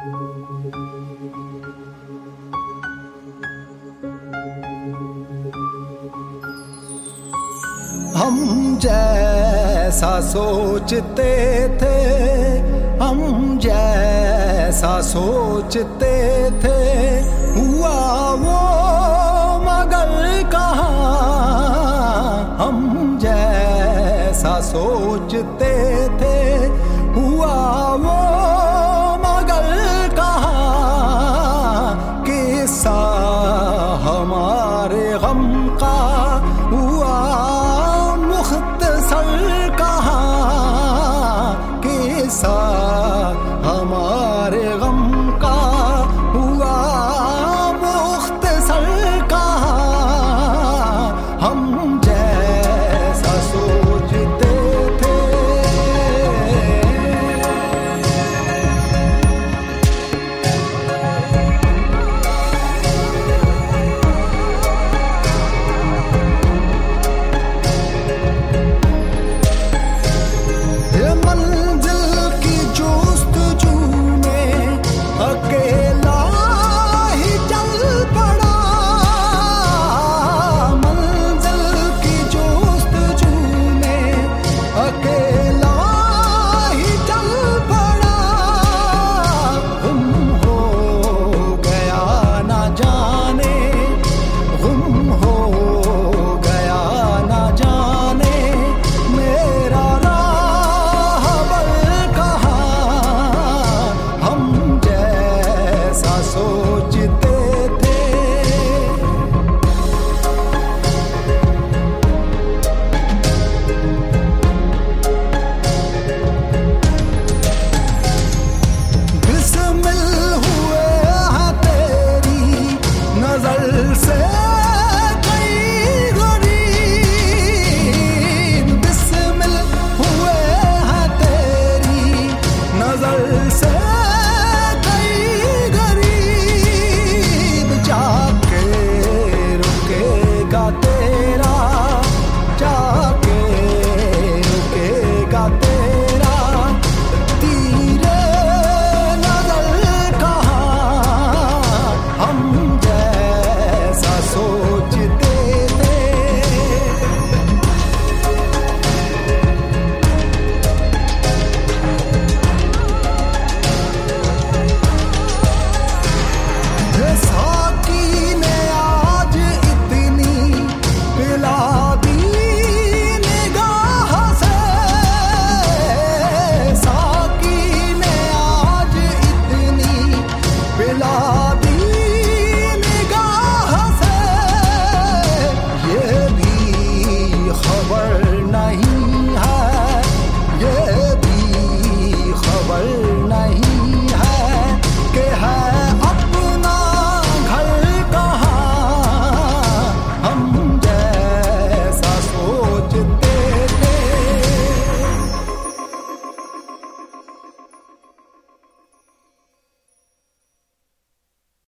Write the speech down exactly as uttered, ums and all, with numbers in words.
हम जैसा सोचते थे, हम जैसा सोचते थे, हुआ वो मगर कहाँ। हम जैसा सोचते थे, हुआ वो मगर कहाँ। किस्सा हमारे गम का हुआ मुख्तसर कहाँ। किस्सा हमारे गम का हुआ मुख्तसर कहाँ। हम जैसा सोचते थे। ये मंजिल की जोस्तजू में अकेला ही चल पड़ा। मंजिल की जोस्तजू में अकेला ही चल पड़ा। गुम हो गया ना जाने, गुम हो गया ना जाने मेरा राहबर कहाँ। हम जैसा सोचते थे। बिस्मिल हुए हैं तेरी नजर से कई गरीब। बिस्मिल हुए हैं तेरी नजर से